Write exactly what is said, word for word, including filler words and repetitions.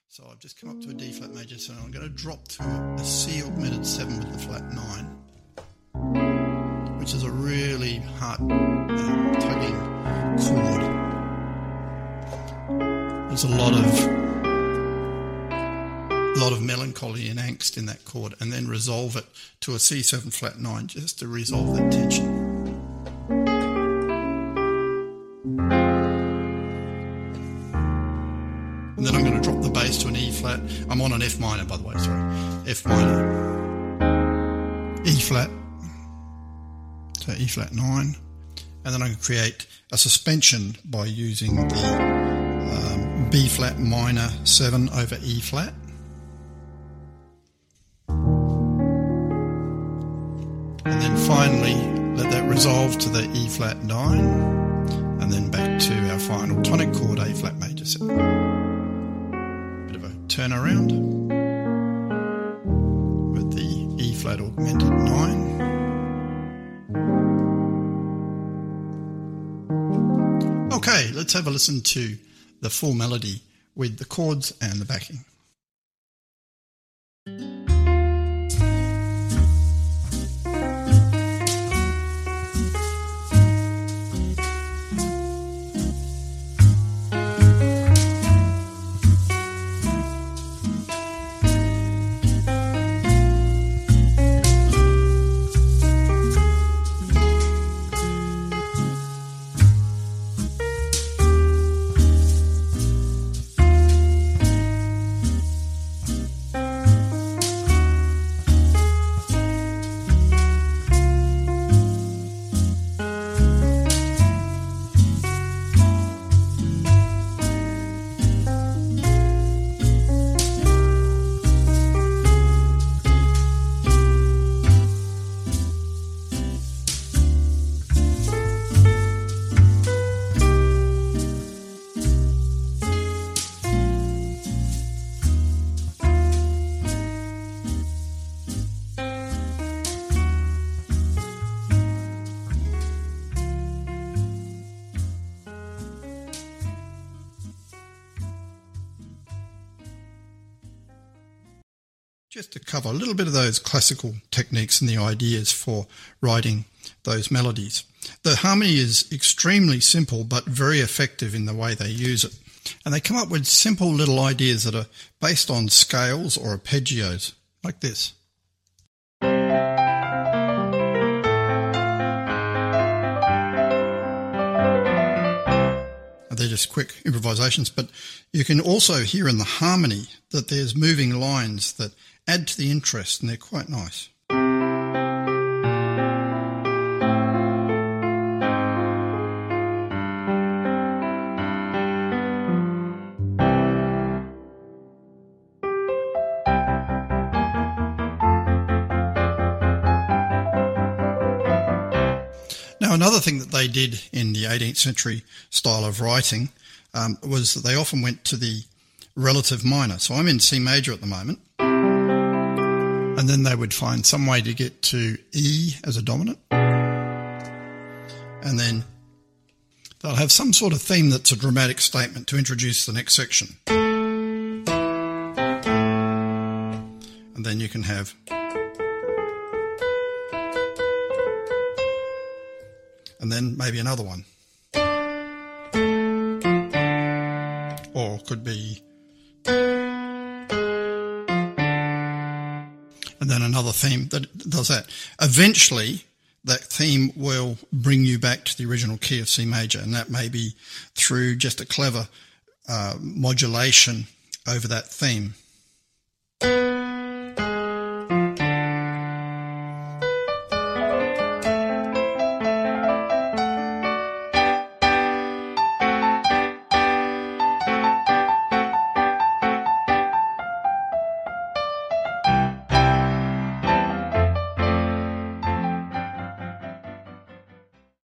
So I've just come up to a D flat major, so I'm going to drop to a C augmented seven with the flat nine, which is a really heart um, tugging chord. There's a lot of a lot of melancholy and angst in that chord, and then resolve it to a C seven flat nine just to resolve that tension. And then I'm going to drop the bass to an E flat. I'm on an F minor, by the way, sorry. F minor, E flat, so E flat nine. And then I can create a suspension by using the um, B flat minor seven over E flat. And then finally let that resolve to the E flat nine, and then back to our final tonic chord, A flat major seven. Turn around with the E flat augmented nine. Okay, let's have a listen to the full melody with the chords and the backing. Just to cover a little bit of those classical techniques and the ideas for writing those melodies. The harmony is extremely simple but very effective in the way they use it. And they come up with simple little ideas that are based on scales or arpeggios, like this. They're just quick improvisations, but you can also hear in the harmony that there's moving lines that add to the interest, and they're quite nice. Now, another thing that they did in the eighteenth century style of writing um, was that they often went to the relative minor. So I'm in C major at the moment. And then they would find some way to get to E as a dominant. And then they'll have some sort of theme that's a dramatic statement to introduce the next section. And then you can have... and then maybe another one. Or it could be... and then another theme that does that. Eventually, that theme will bring you back to the original key of C major, and that may be through just a clever uh, modulation over that theme.